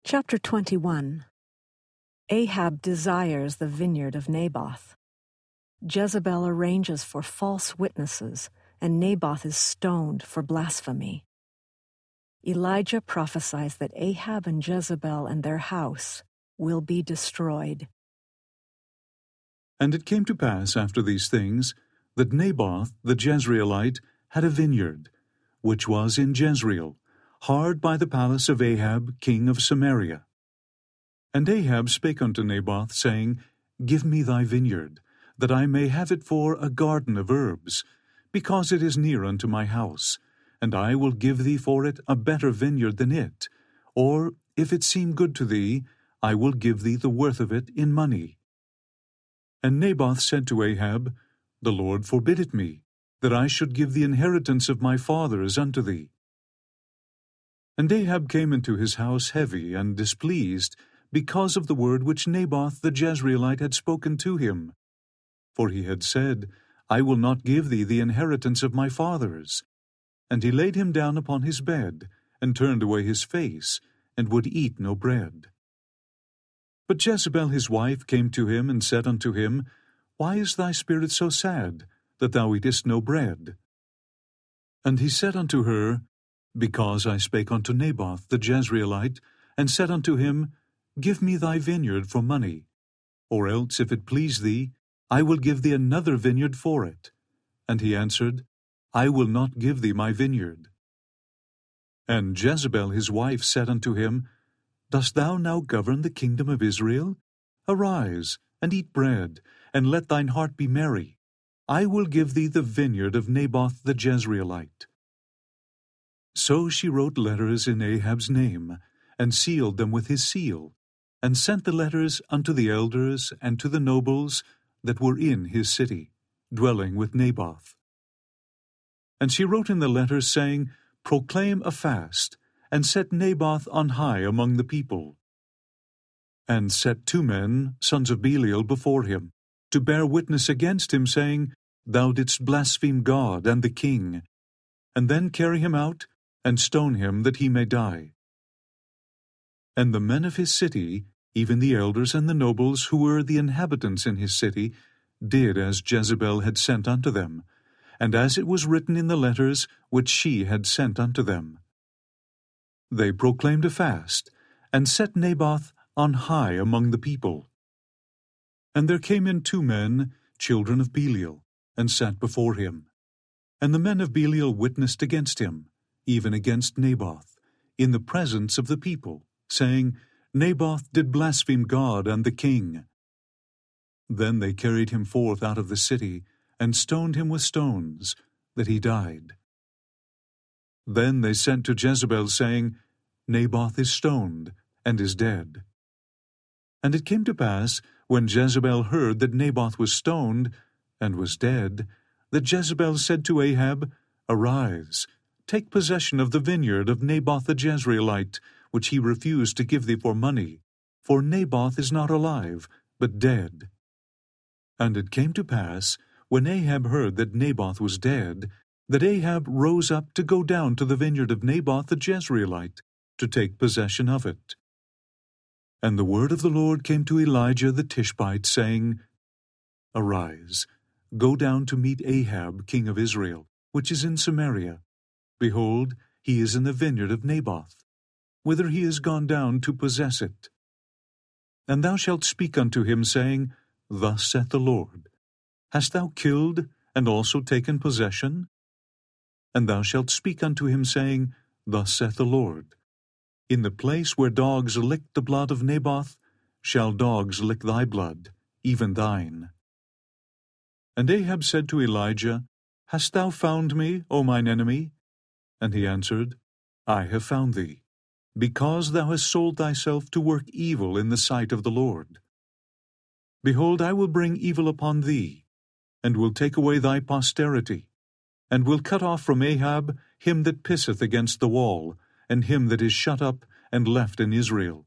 Chapter 21. Ahab desires the vineyard of Naboth. Jezebel arranges for false witnesses, and Naboth is stoned for blasphemy. Elijah prophesies that Ahab and Jezebel and their house will be destroyed. And it came to pass after these things that Naboth the Jezreelite had a vineyard, which was in Jezreel, hard by the palace of Ahab king of Samaria. And Ahab spake unto Naboth, saying, Give me thy vineyard, that I may have it for a garden of herbs, because it is near unto my house, and I will give thee for it a better vineyard than it, or, if it seem good to thee, I will give thee the worth of it in money. And Naboth said to Ahab, The Lord forbid it me, that I should give the inheritance of my fathers unto thee. And Ahab came into his house heavy and displeased, because of the word which Naboth the Jezreelite had spoken to him. For he had said, I will not give thee the inheritance of my fathers. And he laid him down upon his bed, and turned away his face, and would eat no bread. But Jezebel his wife came to him, and said unto him, Why is thy spirit so sad, that thou eatest no bread? And he said unto her, Because I spake unto Naboth the Jezreelite, and said unto him, Give me thy vineyard for money, or else, if it please thee, I will give thee another vineyard for it. And he answered, I will not give thee my vineyard. And Jezebel his wife said unto him, Dost thou now govern the kingdom of Israel? Arise, and eat bread, and let thine heart be merry. I will give thee the vineyard of Naboth the Jezreelite. So she wrote letters in Ahab's name, and sealed them with his seal, and sent the letters unto the elders and to the nobles that were in his city, dwelling with Naboth. And she wrote in the letters, saying, Proclaim a fast, and set Naboth on high among the people. And set 2 men, sons of Belial, before him, to bear witness against him, saying, Thou didst blaspheme God and the king, and then carry him out, and stone him that he may die. And the men of his city, even the elders and the nobles who were the inhabitants in his city, did as Jezebel had sent unto them, and as it was written in the letters which she had sent unto them. They proclaimed a fast, and set Naboth on high among the people. And there came in 2 men, children of Belial, and sat before him. And the men of Belial witnessed against him, even against Naboth, in the presence of the people, saying, Naboth did blaspheme God and the king. Then they carried him forth out of the city, and stoned him with stones, that he died. Then they sent to Jezebel, saying, Naboth is stoned, and is dead. And it came to pass, when Jezebel heard that Naboth was stoned, and was dead, that Jezebel said to Ahab, Arise, take possession of the vineyard of Naboth the Jezreelite, which he refused to give thee for money, for Naboth is not alive, but dead. And it came to pass, when Ahab heard that Naboth was dead, that Ahab rose up to go down to the vineyard of Naboth the Jezreelite, to take possession of it. And the word of the Lord came to Elijah the Tishbite, saying, Arise, go down to meet Ahab king of Israel, which is in Samaria. Behold, he is in the vineyard of Naboth, whither he is gone down to possess it. And thou shalt speak unto him, saying, Thus saith the Lord, Hast thou killed, and also taken possession? And thou shalt speak unto him, saying, Thus saith the Lord, In the place where dogs licked the blood of Naboth, shall dogs lick thy blood, even thine. And Ahab said to Elijah, Hast thou found me, O mine enemy? And he answered, I have found thee, because thou hast sold thyself to work evil in the sight of the Lord. Behold, I will bring evil upon thee, and will take away thy posterity, and will cut off from Ahab him that pisseth against the wall, and him that is shut up and left in Israel.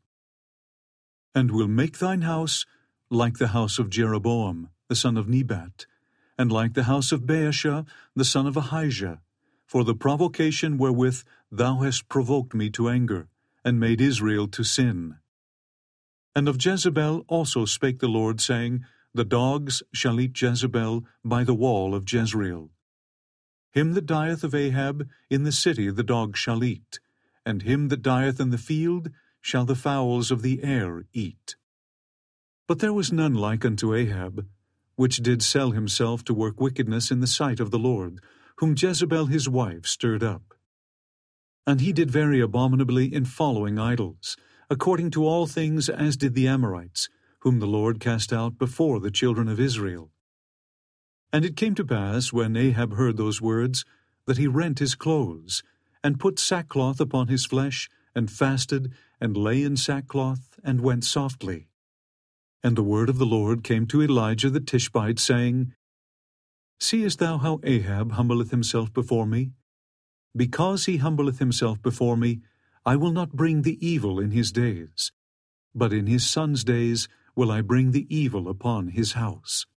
And will make thine house like the house of Jeroboam the son of Nebat, and like the house of Baasha the son of Ahijah, for the provocation wherewith thou hast provoked me to anger, and made Israel to sin. And of Jezebel also spake the Lord, saying, The dogs shall eat Jezebel by the wall of Jezreel. Him that dieth of Ahab in the city the dogs shall eat, and him that dieth in the field shall the fowls of the air eat. But there was none like unto Ahab, which did sell himself to work wickedness in the sight of the Lord, whom Jezebel his wife stirred up. And he did very abominably in following idols, according to all things as did the Amorites, whom the Lord cast out before the children of Israel. And it came to pass, when Ahab heard those words, that he rent his clothes, and put sackcloth upon his flesh, and fasted, and lay in sackcloth, and went softly. And the word of the Lord came to Elijah the Tishbite, saying, Seest thou how Ahab humbleth himself before me? Because he humbleth himself before me, I will not bring the evil in his days, but in his son's days will I bring the evil upon his house.